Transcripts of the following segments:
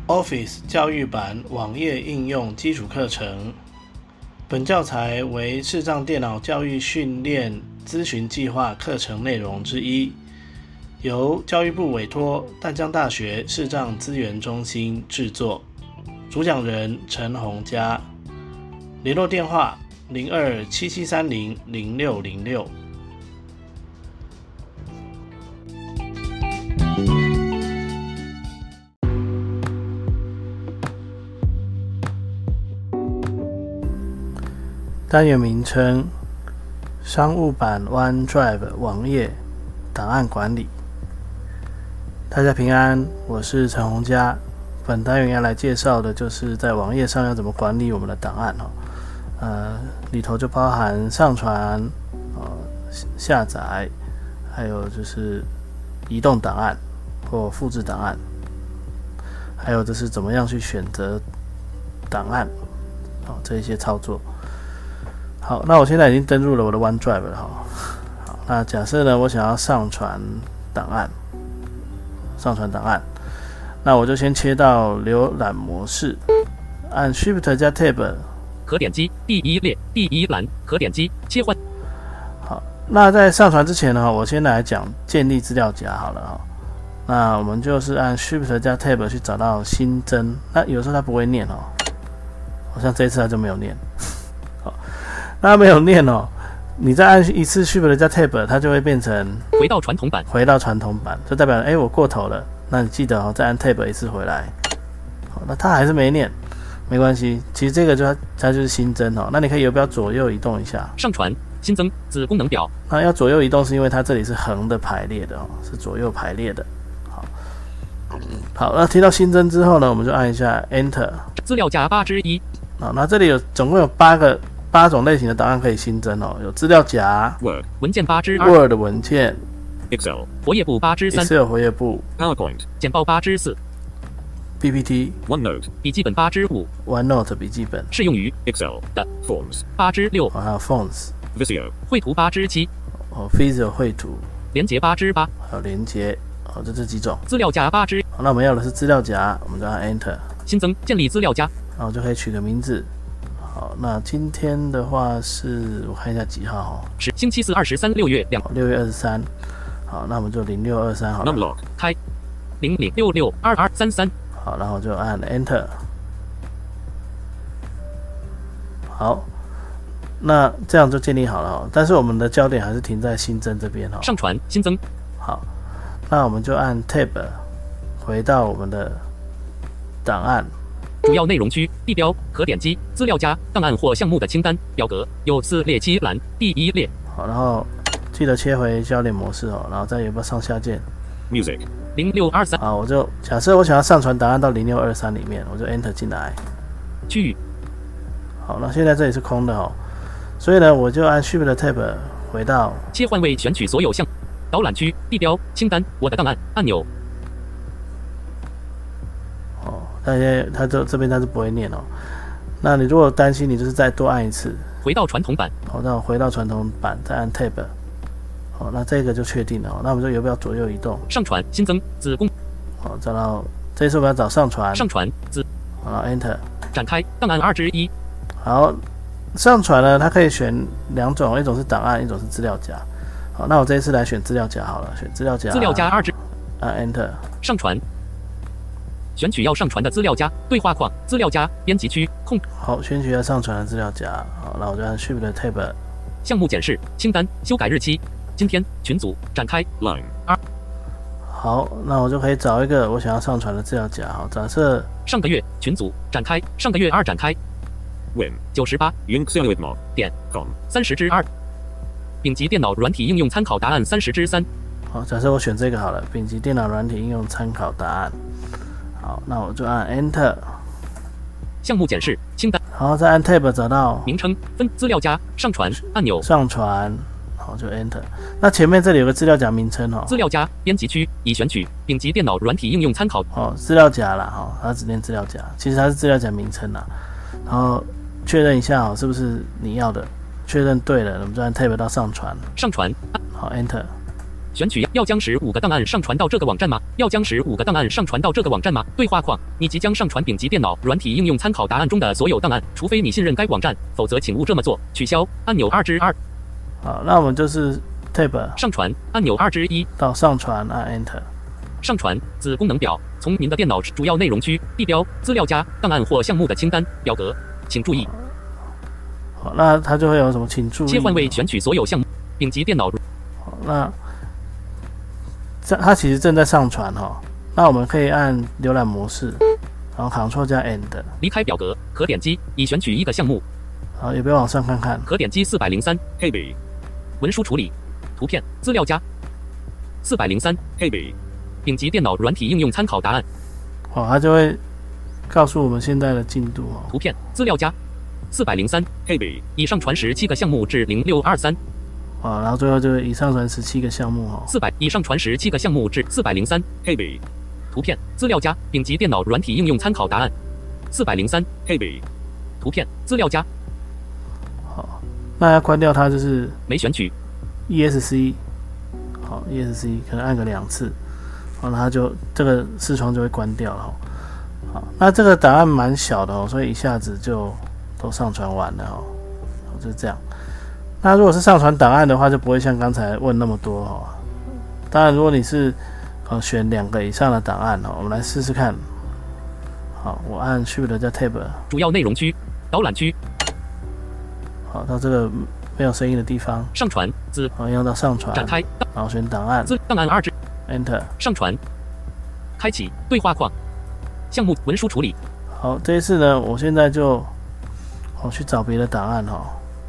Office 教育版网页应用基础课程。本教材为视障电脑教育训练咨询计划课程内容之一，由教育部委托淡江大学视障资源中心制作。主讲人陈宏嘉，联络电话0277300606。单元名称：商务版 OneDrive 网页档案管理。大家平安，我是陈宏嘉。本单元要来介绍的就是在网页上要怎么管理我们的档案里头就包含上传、下载，还有就是移动档案或复制档案，还有就是怎么样去选择档案这一些操作。好，那我现在已经登入了我的 OneDrive 了好，那假设呢，我想要上传档案，那我就先切到浏览模式，按 Shift 加 Tab， 可点击第一列第一栏，可点击切换。 好，那在上传之前呢，我先来讲建立资料夹好了哈。那我们就是按 Shift 加 Tab 去找到新增，那有时候它不会念好像这一次它就没有念。好，那没有念你再按一次 Shift 加 Tab， 它就会变成回到传统版， 就代表我过头了。那你记得再按 Tab 一次回来。好，那它还是没念，没关系，其实这个它就是新增那你可以要不要左右移动一下？ 上传新增子功能表。 那要左右移动是因为它这里是横的排列的是左右排列的。好，那提到新增之后呢，我们就按一下 Enter。 资料夹8之1。 好，那这里总共有8种类型的档案可以新增有资料夹、 Word 文件8之2、 Word 文件、 Excel 活页簿8之3、 Excel 活页簿、 PowerPoint 简报8之4、 PPT、 OneNote 笔记本8之5、 OneNote 笔记本适用于 Excel 的 Forms 8之6， 还有 Forms、 Visio 绘图8之7、 Visio 绘图、 连结8之8， 还有连结就这几种。 资料夹8之。 好，那我们要的是资料夹，我们就按 Enter。 新增建立资料夹， 然后就可以取个名字。好，那今天的话是我看一下几号是星期四23 6月2。 6月23。好，那我们就0623好了。 Numlock 开00662233。 好，然后就按 Enter。好，那这样就建立好了但是我们的焦点还是停在新增这边上传新增。 好，那我们就按 Tab 回到我们的档案。 主要内容区地标可点击资料夹档案或项目的清单表格，有4列7栏，第1列。 好，然后记得切回焦点模式然后再有个上下键 Music 0623。 好，我就假设我想要上传档案到0623里面，我就 Enter 进来。 区域。 好，那现在这里是空的所以呢，我就按 Shift Tab 回到切换位，选取所有项导览区地标清单我的档案按钮。 它这边它是不会念那你如果担心，你就是再多按一次， 回到传统版。 好，那我回到传统版，再按 Tab。好，那这个就确定了那我们就要不要左右移动？ 上传新增子功。 好，找到这一次我们要找上传。 上传子。 好，然后 Enter。 展开档案2之1。 好，上传呢，它可以选2种，一种是档案，一种是资料夹。好，那我这一次来选资料夹好了，选资料夹。 资料夹2之。 按 Enter。 上传。选取要上传的资料夹，对话框，资料夹编辑区空。 好，选取要上传的资料夹。好，那我就按 Shift Tab。 项目检视清单，修改日期，今天群组展开 Line 2。 好，那我就可以找一个我想要上传的资料夹。好，假设上个月群组展开，上个月2展开 Win 98点 com 30之2。丙级电脑软体应用参考答案30之3。 好，假设我选这个好了，丙级电脑软体应用参考答案。好，那我就按 Enter。 项目检视清单。 好，再按 Tab 找到名称分资料夹上传按钮。 上传。好，就 Enter。那前面这里有个资料夹名称资料夹编辑区已选取丙级电脑软体应用参考。 资料夹啦它只念资料夹，其实它是资料夹名称啦。然后确认一下是不是你要的，确认对了，我们就按 Tab 到上传。 上传。 好 Enter。 选取要将15个档案上传到这个网站吗？要将15个档案上传到这个网站吗？对话框，你即将上传丙级电脑软体应用参考答案中的所有档案，除非你信任该网站，否则请勿这么做。取消按钮2之2。 好，那我们就是 Tab 上传按钮2之1 到上传按 Enter。 上传子功能表，从您的电脑主要内容区、地标、资料夹、档案或项目的清单表格，请注意。 好，那它就会有什么？请注意。 切换为选取所有项目，丙级电脑。 好，那它其实正在上传哈。那我们可以按浏览模式，然后 Ctrl 加 End。 离开表格，可点击已选取一个项目。 好，也不要往上看看。 可点击403 KB 文书处理，图片资料夹403 KB 丙级电脑软体应用参考答案。 好，它就会告诉我们现在的进度哦。 图片资料夹403 KB 已上传17个项目至0623。 好，然后最后就是已上传17个项目哦。 已上传17个项目至403 KB 图片资料夹丙级电脑软体应用参考答案403 KB 图片资料夹。 好，那要关掉它就是没选取 ESC。好 ，ESC 可能按个2次。好，那它就这个视窗就会关掉了。好，那这个档案蛮小的哦，所以一下子就都上传完了哦。好，就是这样。那如果是上传档案的话，就不会像刚才问那么多哦。当然，如果你是选2个以上的档案哦，我们来试试看。好，我按 Shift 加 Tab。 主要内容区、导览区。 好，到这个没有声音的地方。 上传好，要到上传。 展开。 然后选档案。 档案2之。 Enter 上传，开启对话框，项目文书处理。 好，这一次呢，我现在就去找别的档案哈。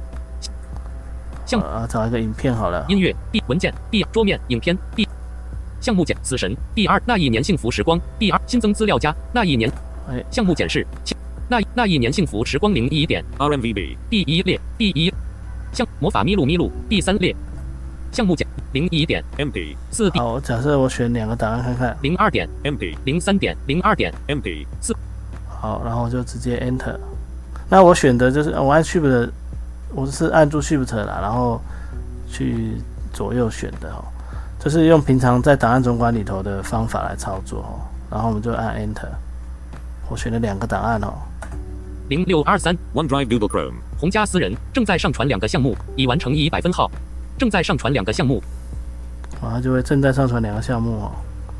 找一个影片好了。 音乐 B 文件 B 桌面影片 B 项目死神 B2 那一年幸福时光 B2 新增资料夹那一年项目检视那一年幸福时光01点 RMVB B1 列 B1 魔法咪路 B3 列项目01点 MP 4 D。 好，假设我选2个档案看看。 02点 MP 03点02点 MP 4。 好，然后就直接 Enter。那我选的就是我按 Shift， 我是按住 Shift 啦，然后去左右选的哦，就是用平常在档案总管里头的方法来操作哦。然后我们就按 Enter。我选了2个档案哦。 0623 OneDrive Google Chrome 洪家私人正在上传2个项目，已完成100分号。正在上传2个项目， 它就会正在上传2个项目哦。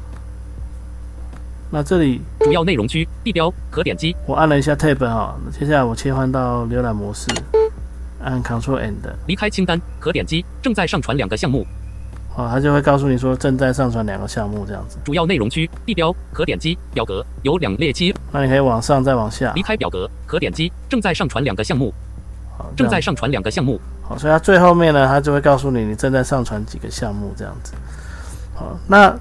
那这里主要内容区地标可点击， 我按了一下 Tab 哈，接下来我切换到浏览模式，按 Ctrl End。离开清单可点击，正在上传2个项目， 它就会告诉你说正在上传2个项目这样子。 主要内容区地标可点击，表格有2列期， 那你可以往上再往下。 离开表格可点击，正在上传2个项目，正在上传2个项目。 好，所以它最后面呢，它就会告诉你正在上传几个项目这样子。好，那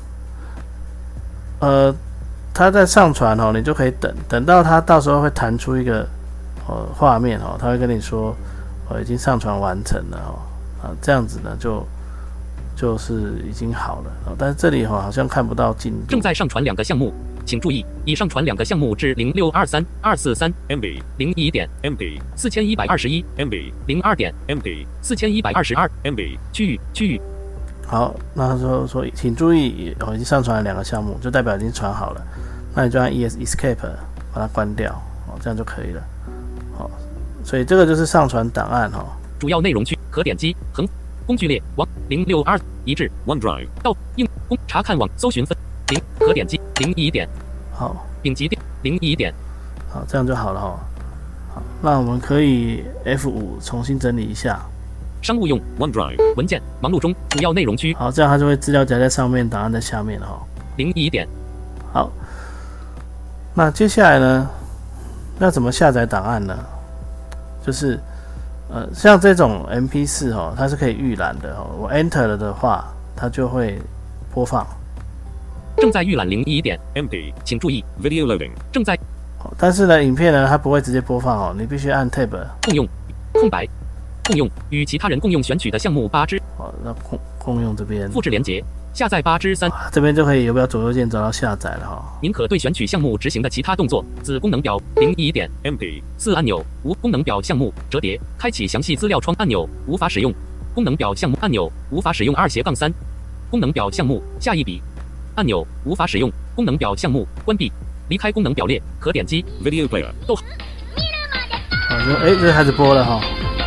它在上传哦，你就可以等到它到时候会弹出一个画面哦，它会跟你说已经上传完成了哦，这样子呢就是已经好了哦，但是这里好像看不到进度。 正在上传2个项目。请注意，已上传2个项目至0623 243 MB 01点 MB 4121 MB 02点 MB 4122 MB 区域。好， 那他说请注意，已经上传了2个项目，就代表已经传好了。那你就按 Escape 把它关掉，这样就可以了。好，所以这个就是上传档案哈。主要内容区可点击横工具列网062一致 OneDrive 到应查看网搜寻分可点击01点。好，丙级点01点。好，这样就好了哈。好，那我们可以 F5 重新整理一下。商务用 OneDrive 文件忙碌中主要内容区。好，这样它就会资料夹在上面，档案在下面哈。01点。好，那接下来呢，要怎么下载档案呢？就是像这种 MP4哦，它是可以预览的哦。我 Enter 了的话，它就会播放。正在预览01点 MP， 请注意 Video Loading 正在。但是呢，影片呢它不会直接播放哦，你必须按 Tab 共用空白共用与其他人共用选取的项目8之。好，那共用这边复制连结下载8之3，这边就可以游标左右键找到下载了哈。您可对选取项目执行的其他动作。子功能表01点 MP 4按钮无功能表项目折叠开启详细资料窗按钮无法使用功能表项目按钮无法使用2斜杠3 功能表项目，下一笔。按钮无法使用，功能表项目关闭，离开功能表列，可点击 Video Player。逗号。 好，这开始播了哈。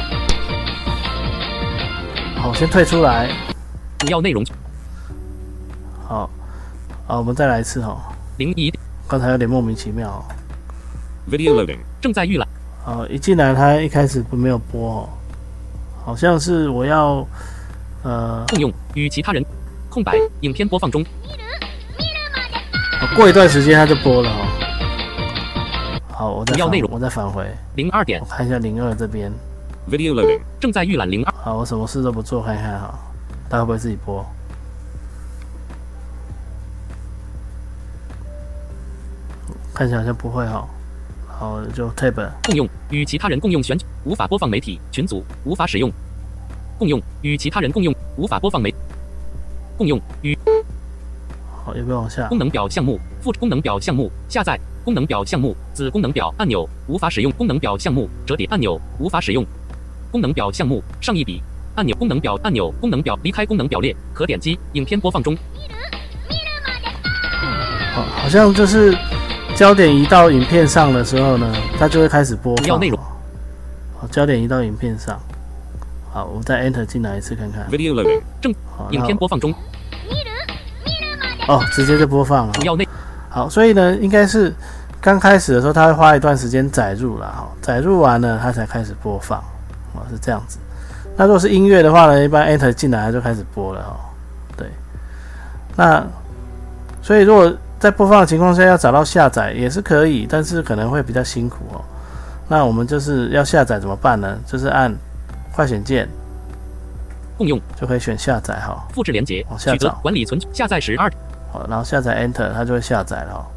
好，先退出来。 主要内容。 好，我们再来一次哈。 01。 刚才有点莫名其妙。 Video loading。正在预览。 一进来它一开始没有播哦，好像是我要共用与其他人。空白，影片播放中。 过一段时间它就播了哦。好，我再返回 02点， 我看一下02这边。 Video loading。正在预览02。 好，我什么事都不做，看一看哈，它会不会自己播？看起来好像不会哈。好，就 tab 共用与其他人共用选无法播放媒体群组无法使用。共用与其他人共用无法播放媒共用与。 好，有没有往下？ 功能表项目副功能表项目下载功能表项目子功能表按钮无法使用功能表项目折叠按钮无法使用功能表项目上一笔按钮功能表按钮功能表离开功能表列可点击影片播放中。 好像就是焦点移到影片上的时候呢，它就会开始播放。 主要内容。 好，焦点移到影片上。好，我再 Enter 进来一次看看。 Video loading。正。影片播放中。 直接就播放了。 主要内。 好，所以呢，应该是刚开始的时候，它会花一段时间载入了哈，载入完了它才开始播放。是这样子。那如果是音乐的话呢，一般 Enter 进来它就开始播了哈。对。那所以如果在播放的情况下要找到下载也是可以，但是可能会比较辛苦哦。那我们就是要下载怎么办呢？就是按快选键， 共用就可以选下载哈。 复制连结， 往下找管理存下载12。 好，然后下载 Enter 它就会下载了。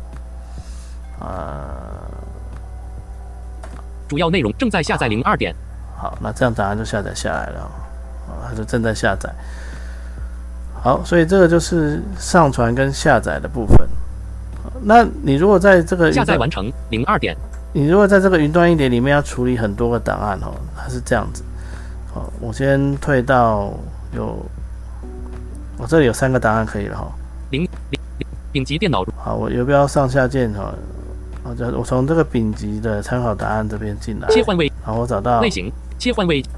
主要内容正在下载02点。 好，那这样档案就下载下来了。它就正在下载。好，所以这个就是上传跟下载的部分。那你如果在这个下载完成02点， 你如果在这个云端硬碟里面要处理很多个档案哦，它是这样子。我先退到我这里有3个档案可以了哈。 丙级电脑。 好，我游标上下键哈，我从这个丙级的参考答案这边进来， 切换位， 然后我找到类型，切换位，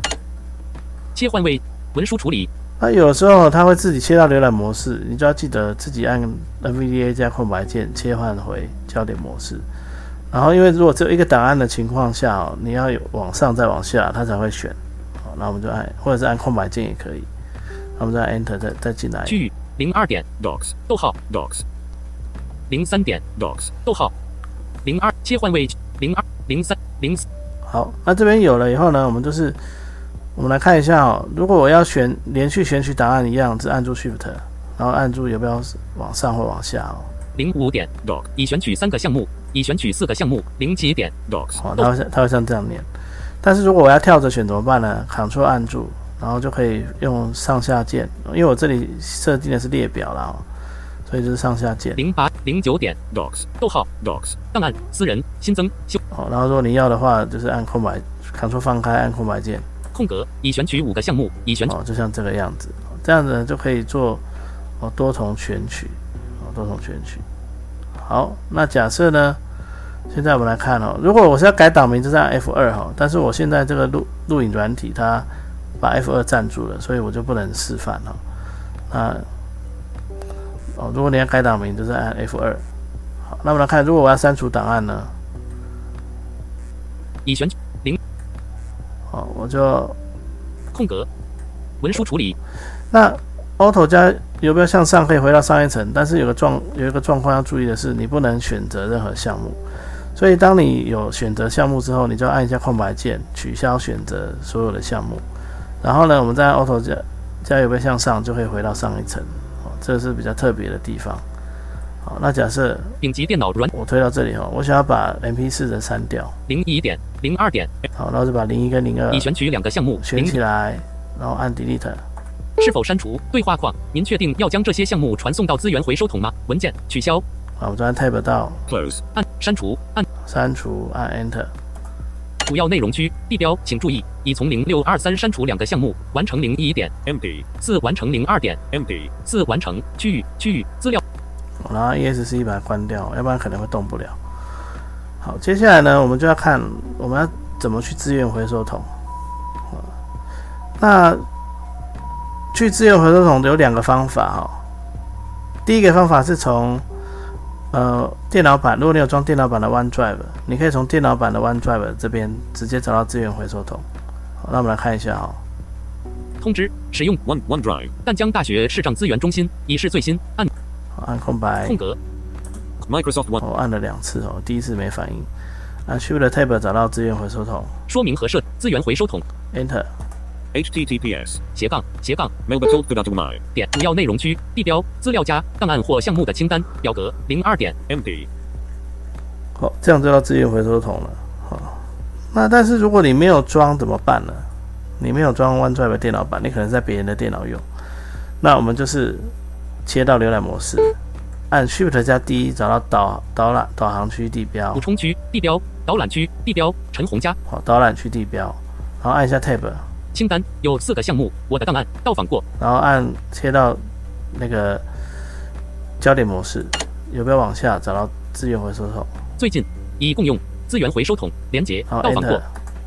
文书处理。 那有的时候它会自己切到浏览模式，你就要记得自己按 NVDA 加空白键切换回焦点模式。然后因为如果只有一个档案的情况下，你要有往上再往下，它才会选。好，那我们就按，或者是按空白键也可以。那我们再按 Enter 再进来。 区域02点 docs 逗号 docs 03点 docs 逗号02切换位02 03 04。 好，那这边有了以后呢，我们来看一下哦。如果我要连续选取档案一样，是按住 Shift， 然后按住游标往上或往下哦。 05点 doc 已选取3个项目，已选取4个项目。07点 docs 它会像这样念。但是如果我要跳着选怎么办呢 ？Ctrl 按住，然后就可以用上下键，因为我这里设定的是列表啦，所以就是上下键。 09点 docs 逗号 docs 档案私人新增修。 然后如果你要的话，就是按空白 ，Ctrl 放开，按空白键。 空格已选取5个项目，已选取就像这个样子，这样子呢就可以做多重选取，多重选取。好，那假设呢，现在我们来看如果我是要改档名，就是按 F2但是我现在这个录影软体它把 F2 占住了，所以我就不能示范那如果你要改档名，就是按 F2。好，那我们来看，如果我要删除档案呢， 已选取0。 好，我就空格文书处理。 那 Auto 加游标向上可以回到上一层，但是有一个状况要注意的是，你不能选择任何项目。所以当你有选择项目之后，你就按一下空白键，取消选择所有的项目。然后呢，我们再按 Auto 加游标向上，就可以回到上一层。这是比较特别的地方。好，那假设丙级电脑软， 我推到这里我想要把 MP4 的删掉。 01点02点。 好，然后就把01跟02 已选取2个项目选起来，然后按 Delete。 是否删除对话框？您确定要将这些项目传送到资源回收桶吗？文件取消。 好，我就按 Tab 到 Close， 按删除，按删除，按 Enter。 主要内容区地标，请注意，已从0623删除2个项目，完成01点 empty， 4完成02点 empty， 4完成区域资料。 然后 ESC 把它关掉，要不然可能会动不了。好，接下来呢，我们就要看我们要怎么去资源回收桶。那去资源回收桶有2个方法哈。第一个方法是从电脑版，如果你有装电脑版的 OneDrive， 你可以从电脑版的 OneDrive 这边直接找到资源回收桶。好，那我们来看一下哈。 通知使用 OneDrive， 淡江大学视障资源中心已是最新按空白空格。 Microsoft One， 我按了2次哦，第一次没反应。按 Shift Tab 找到资源回收桶， 说明和设资源回收桶 Enter。 https:// mailbox 点主要内容区地标资料夹档案或项目的清单表格02点 empty。 好，这样就到资源回收桶了。好，那但是如果你没有装怎么办呢？你没有装 OneDrive 电脑版，你可能在别人的电脑用。那我们就是切到浏览模式，按 Shift 加 D 找到导航区地标、 补充区地标、导览区地标陈洪家。 好，导览区地标，然后按一下 Tab。 清单有4个项目，我的档案到访过， 然后按切到那个焦点模式，有没有往下找到资源回收桶？ 最近已共用资源回收桶连接到访过。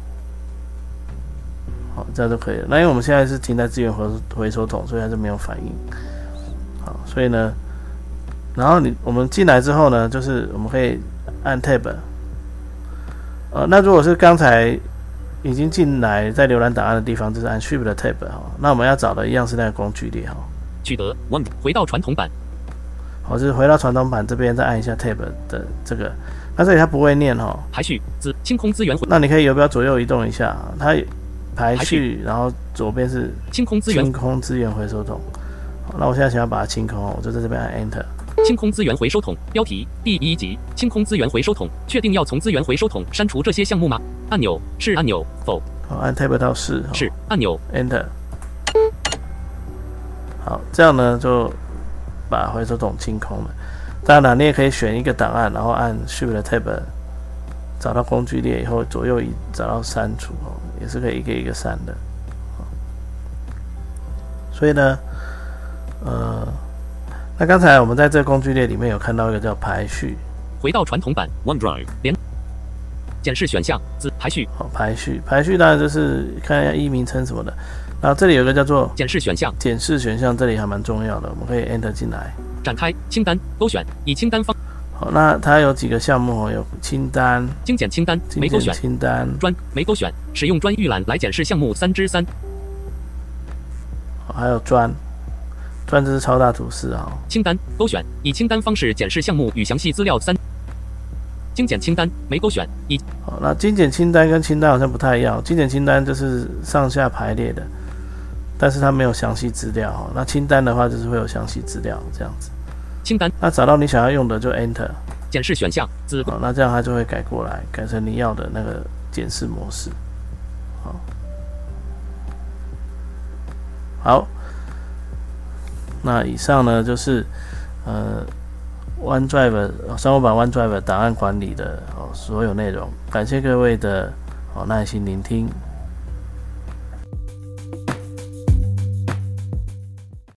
好，这样就可以了。那因为我们现在是停在资源回收桶，所以它就没有反应。好，所以呢，然后我们进来之后呢，就是我们可以按 Tab。那如果是刚才已经进来在浏览档案的地方，就是按 Shift Tab 哈。那我们要找的一样是那个工具列哈。 取得 One 回到传统版。 好，就是回到传统版这边，再按一下 Tab 的这个。那这里它不会念哈。 排序清空资源。 那你可以游标左右移动一下，它排序，然后左边是清空资源回收桶。好，那我现在想要把它清空，我就在这边按 Enter。 清空资源回收桶标题第1集清空资源回收桶，确定要从资源回收桶删除这些项目吗？按钮是按钮否。 好，按 Tab 到是按钮 Enter。好，这样呢就把回收桶清空了。当然了，你也可以选一个档案，然后按 Shift Tab 找到工具列以后，左右移找到删除也是可以一个一个删的。所以呢，那刚才我们在这个工具列里面有看到一个叫排序， 回到传统版 OneDrive 连检视选项排序。 好，排序当然就是看一下名称什么的。然后这里有一个叫做检视选项， 这里还蛮重要的，我们可以 Enter 进来， 展开清单勾选，以清单方。 好，那它有几个项目有清单、 精简清单没勾选， 清单专没勾选，使用专预览来检视项目3之3。 好，还有专这是超大图示啊。 清单勾选，以清单方式检视项目与详细资料3。精简清单没勾选， 好，那精简清单跟清单好像不太一样。精简清单就是上下排列的，但是它没有详细资料。那清单的话就是会有详细资料这样子。 清单， 那找到你想要用的就 Enter。 检视选项好，那这样它就会改过来，改成你要的那个检视模式。好，那以上呢就是OneDrive 商务版 OneDrive 档案管理的所有内容。感谢各位的耐心聆听。